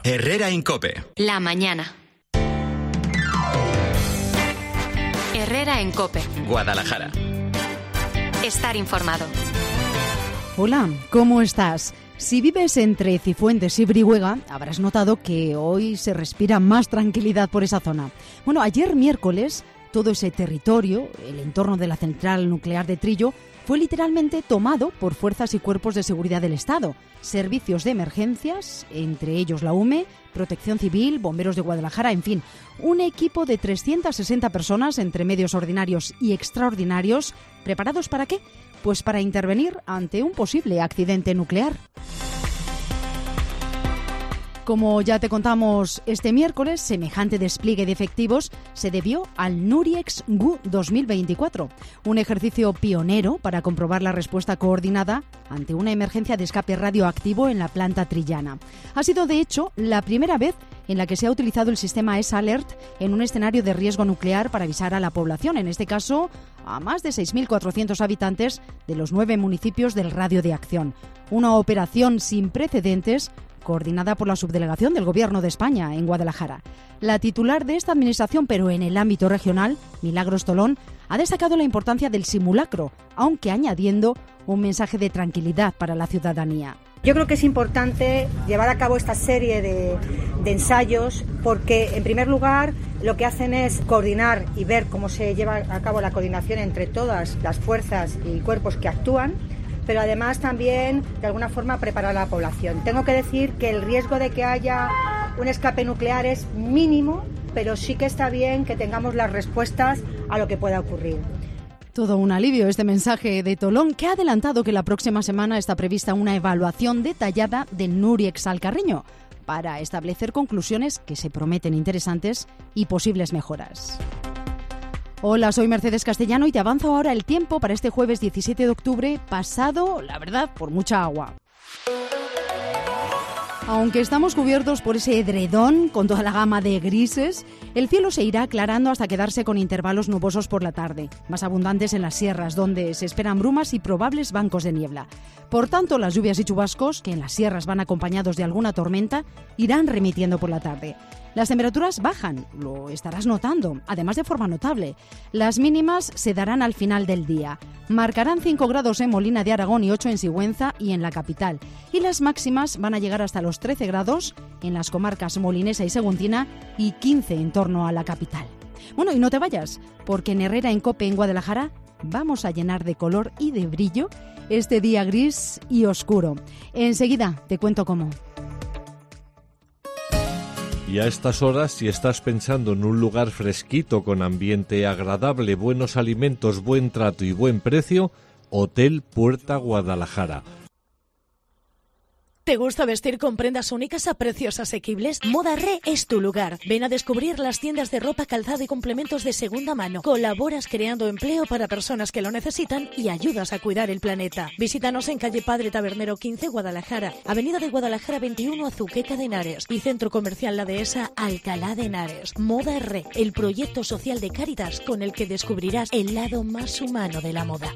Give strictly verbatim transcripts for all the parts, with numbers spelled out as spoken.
Herrera en COPE. La mañana. Herrera en COPE. Guadalajara. Estar informado. Hola, ¿cómo estás? Si vives entre Cifuentes y Brihuega, habrás notado que hoy se respira más tranquilidad por esa zona. Bueno, ayer miércoles, todo ese territorio, el entorno de la central nuclear de Trillo, fue literalmente tomado por fuerzas y cuerpos de seguridad del Estado, servicios de emergencias, entre ellos la U M E, Protección Civil, Bomberos de Guadalajara, en fin, un equipo de trescientas sesenta personas entre medios ordinarios y extraordinarios, ¿preparados para qué? Pues para intervenir ante un posible accidente nuclear. Como ya te contamos este miércoles, semejante despliegue de efectivos se debió al NURIEX G U dos mil veinticuatro, un ejercicio pionero para comprobar la respuesta coordinada ante una emergencia de escape radioactivo en la planta trillana. Ha sido, de hecho, la primera vez en la que se ha utilizado el sistema E S Alert en un escenario de riesgo nuclear para avisar a la población, en este caso a más de seis mil cuatrocientos habitantes de los nueve municipios del radio de acción. Una operación sin precedentes coordinada por la Subdelegación del Gobierno de España en Guadalajara. La titular de esta administración, pero en el ámbito regional, Milagros Tolón, ha destacado la importancia del simulacro, aunque añadiendo un mensaje de tranquilidad para la ciudadanía. Yo creo que es importante llevar a cabo esta serie de, de ensayos porque, en primer lugar, lo que hacen es coordinar y ver cómo se lleva a cabo la coordinación entre todas las fuerzas y cuerpos que actúan, pero además también, de alguna forma, preparar a la población. Tengo que decir que el riesgo de que haya un escape nuclear es mínimo, pero sí que está bien que tengamos las respuestas a lo que pueda ocurrir. Todo un alivio este mensaje de Tolón, que ha adelantado que la próxima semana está prevista una evaluación detallada del NURIEX Alcarreño para establecer conclusiones que se prometen interesantes y posibles mejoras. Hola, soy Mercedes Castellano y te avanzo ahora el tiempo para este jueves diecisiete de octubre, pasado, la verdad, por mucha agua. Aunque estamos cubiertos por ese edredón con toda la gama de grises, el cielo se irá aclarando hasta quedarse con intervalos nubosos por la tarde, más abundantes en las sierras, donde se esperan brumas y probables bancos de niebla. Por tanto, las lluvias y chubascos, que en las sierras van acompañados de alguna tormenta, irán remitiendo por la tarde. Las temperaturas bajan, lo estarás notando, además de forma notable. Las mínimas se darán al final del día. Marcarán cinco grados en Molina de Aragón y ocho en Sigüenza y en la capital. Y las máximas van a llegar hasta los trece grados en las comarcas molinesa y seguntina y quince en torno a la capital. Bueno, y no te vayas, porque en Herrera en COPE en Guadalajara vamos a llenar de color y de brillo este día gris y oscuro. Enseguida te cuento cómo. Y a estas horas, si estás pensando en un lugar fresquito, con ambiente agradable, buenos alimentos, buen trato y buen precio, Hotel Puerta Guadalajara. ¿Te gusta vestir con prendas únicas a precios asequibles? Moda Re es tu lugar. Ven a descubrir las tiendas de ropa, calzado y complementos de segunda mano. Colaboras creando empleo para personas que lo necesitan y ayudas a cuidar el planeta. Visítanos en calle Padre Tabernero quince, Guadalajara, Avenida de Guadalajara veintiuno, Azuqueca de Henares y Centro Comercial La Dehesa, Alcalá de Henares. Moda Re, el proyecto social de Cáritas con el que descubrirás el lado más humano de la moda.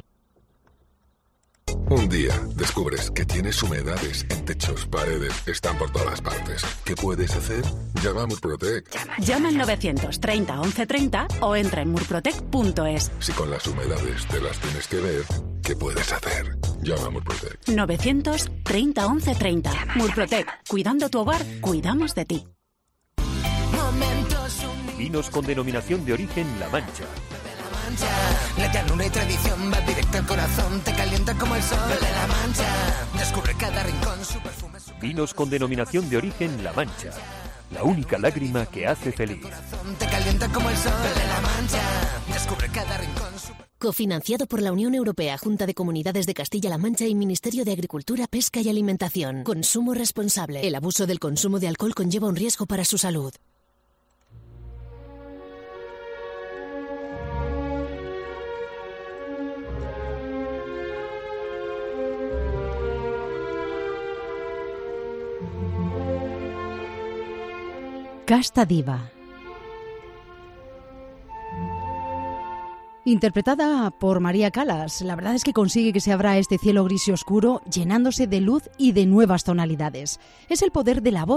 Un día descubres que tienes humedades en techos, paredes, están por todas partes. ¿Qué puedes hacer? Llama a Murprotec. Llama al novecientos treinta once treinta o entra en murprotec punto es. Si con las humedades te las tienes que ver, ¿qué puedes hacer? Llama a Murprotec. novecientos treinta once treinta. Murprotec. Cuidando tu hogar, cuidamos de ti. Vinos con denominación de origen La Mancha. La llanura y tradición va directo al corazón, te calienta como el sol de La Mancha. Descubre cada rincón, su perfume, su... Vinos con denominación de origen La Mancha. La única lágrima que hace feliz. Te calienta como el sol de La Mancha. Descubre cada rincón, su... Cofinanciado por la Unión Europea, Junta de Comunidades de Castilla-La Mancha y Ministerio de Agricultura, Pesca y Alimentación. Consumo responsable. El abuso del consumo de alcohol conlleva un riesgo para su salud. Casta Diva. Interpretada por María Calas, la verdad es que consigue que se abra este cielo gris y oscuro llenándose de luz y de nuevas tonalidades. Es el poder de la voz,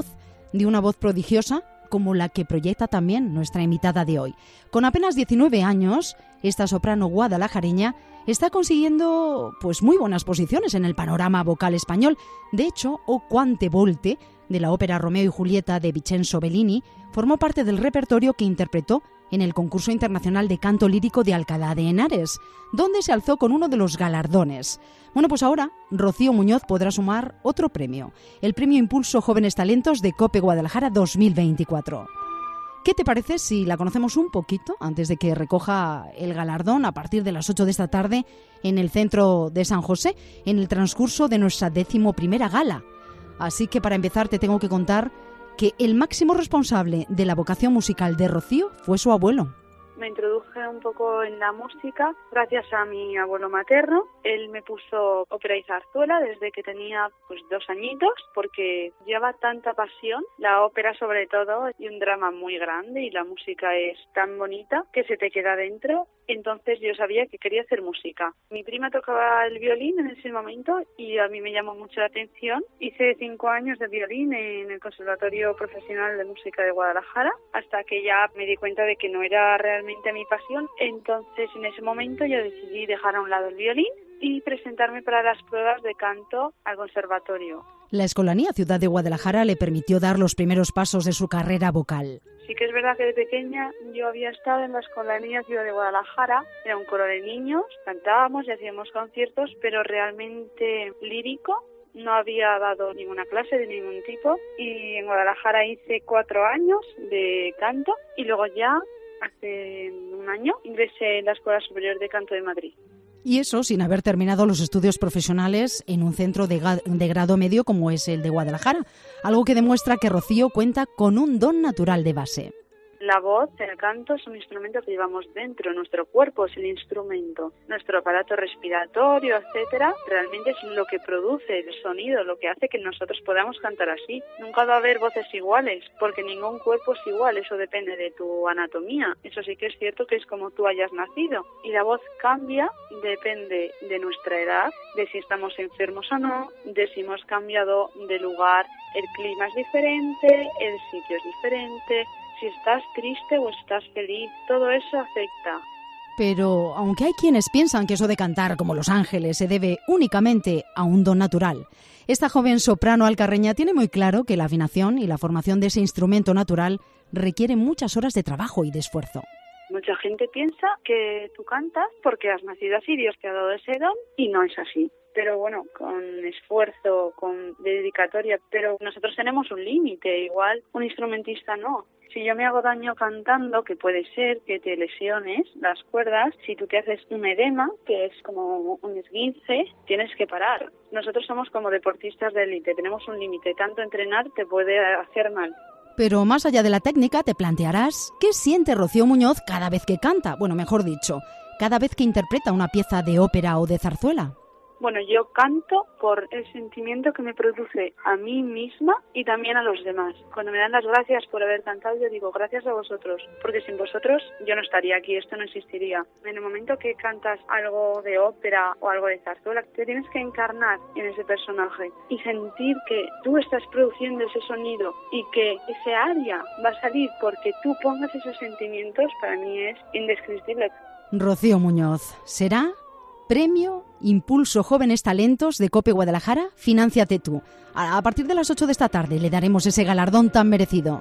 de una voz prodigiosa, como la que proyecta también nuestra invitada de hoy. Con apenas diecinueve años, esta soprano guadalajareña está consiguiendo pues muy buenas posiciones en el panorama vocal español. De hecho, O Quante Volte, de la ópera Romeo y Julieta de Vincenzo Bellini, formó parte del repertorio que interpretó en el concurso internacional de canto lírico de Alcalá de Henares, donde se alzó con uno de los galardones. Bueno, pues ahora Rocío Muñoz podrá sumar otro premio, el Premio Impulso Jóvenes Talentos de COPE Guadalajara dos mil veinticuatro. ¿Qué te parece si la conocemos un poquito antes de que recoja el galardón a partir de las ocho de esta tarde en el centro de San José, en el transcurso de nuestra décimo primera gala? Así que para empezar te tengo que contar que el máximo responsable de la vocación musical de Rocío fue su abuelo. Me introduje un poco en la música gracias a mi abuelo materno. Él me puso ópera y zarzuela desde que tenía pues dos añitos, porque lleva tanta pasión, la ópera sobre todo, y un drama muy grande, y la música es tan bonita que se te queda dentro. Entonces yo sabía que quería hacer música. Mi prima tocaba el violín en ese momento y a mí me llamó mucho la atención. Hice cinco años de violín en el Conservatorio Profesional de Música de Guadalajara, hasta que ya me di cuenta de que no era realmente mi pasión. Entonces en ese momento yo decidí dejar a un lado el violín y presentarme para las pruebas de canto al conservatorio. La Escolanía Ciudad de Guadalajara le permitió dar los primeros pasos de su carrera vocal. Sí que es verdad que de pequeña yo había estado en la Escolanía Ciudad de Guadalajara, era un coro de niños, cantábamos y hacíamos conciertos, pero realmente lírico no había dado ninguna clase de ningún tipo, y en Guadalajara hice cuatro años de canto y luego ya hace un año ingresé en la Escuela Superior de Canto de Madrid. Y eso sin haber terminado los estudios profesionales en un centro de, de grado medio como es el de Guadalajara, algo que demuestra que Rocío cuenta con un don natural de base. La voz, el canto, es un instrumento que llevamos dentro, nuestro cuerpo es el instrumento, nuestro aparato respiratorio, etcétera, realmente es lo que produce el sonido, lo que hace que nosotros podamos cantar así. Nunca va a haber voces iguales, porque ningún cuerpo es igual, eso depende de tu anatomía, eso sí que es cierto que es como tú hayas nacido, y la voz cambia, depende de nuestra edad, de si estamos enfermos o no, de si hemos cambiado de lugar, el clima es diferente, el sitio es diferente. Si estás triste o estás feliz, todo eso afecta. Pero aunque hay quienes piensan que eso de cantar como Los Ángeles se debe únicamente a un don natural, esta joven soprano alcarreña tiene muy claro que la afinación y la formación de ese instrumento natural requiere muchas horas de trabajo y de esfuerzo. Mucha gente piensa que tú cantas porque has nacido así, Dios te ha dado ese don, y no es así. Pero bueno, con esfuerzo, con dedicatoria, pero nosotros tenemos un límite, igual un instrumentista no. Si yo me hago daño cantando, que puede ser que te lesiones las cuerdas, si tú te haces un edema, que es como un esguince, tienes que parar. Nosotros somos como deportistas de élite, tenemos un límite, tanto entrenar te puede hacer mal. Pero más allá de la técnica, te plantearás ¿qué siente Rocío Muñoz cada vez que canta? Bueno, mejor dicho, cada vez que interpreta una pieza de ópera o de zarzuela. Bueno, yo canto por el sentimiento que me produce a mí misma y también a los demás. Cuando me dan las gracias por haber cantado, yo digo gracias a vosotros, porque sin vosotros yo no estaría aquí, esto no existiría. En el momento que cantas algo de ópera o algo de zarzuela, te tienes que encarnar en ese personaje y sentir que tú estás produciendo ese sonido y que ese aria va a salir porque tú pongas esos sentimientos, para mí es indescriptible. Rocío Muñoz, ¿será Premio Impulso Jóvenes Talentos de COPE Guadalajara? Finánciate tú. A partir de las ocho de esta tarde le daremos ese galardón tan merecido.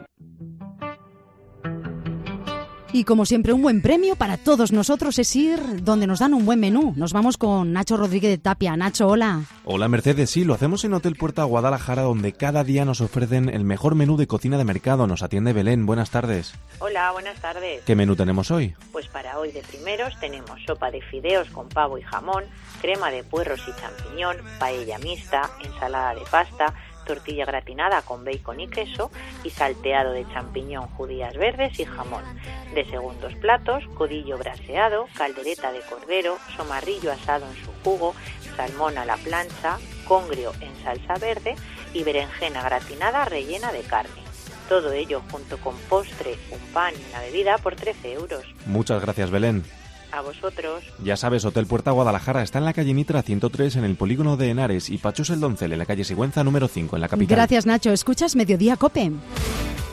Y como siempre, un buen premio para todos nosotros es ir donde nos dan un buen menú. Nos vamos con Nacho Rodríguez de Tapia. Nacho, hola. Hola, Mercedes. Sí, lo hacemos en Hotel Puerta Guadalajara, donde cada día nos ofrecen el mejor menú de cocina de mercado. Nos atiende Belén. Buenas tardes. Hola, buenas tardes. ¿Qué menú tenemos hoy? Pues para hoy de primeros tenemos sopa de fideos con pavo y jamón, crema de puerros y champiñón, paella mixta, ensalada de pasta, tortilla gratinada con bacon y queso y salteado de champiñón, judías verdes y jamón. De segundos platos, codillo braseado, caldereta de cordero, somarrillo asado en su jugo, salmón a la plancha, congrio en salsa verde y berenjena gratinada rellena de carne. Todo ello junto con postre, un pan y una bebida por trece euros. Muchas gracias, Belén. A vosotros. Ya sabes, Hotel Puerta Guadalajara está en la calle Nitra ciento tres en el polígono de Henares y Pachos el Doncel en la calle Sigüenza número cinco en la capital. Gracias, Nacho. Escuchas Mediodía COPE.